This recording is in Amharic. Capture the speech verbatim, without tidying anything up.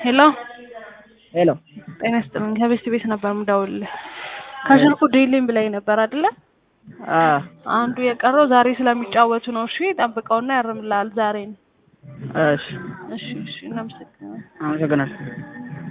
ሄሎ ሄሎ ጤና ይስጥልኝ ከቤት ቤት ነበር የምደውልልህ ከስልኩ ዴሊም ብላኝ ነበር አይደለ? አዎ አንዱ የቀረው ዛሬ ስለሚጫወቱ ነው። እሺ ጠብቀውና ያርምላል ዛሬ ነው። እሺ እሺ እሺ እናመሰግናለን። አመሰግናለሁ።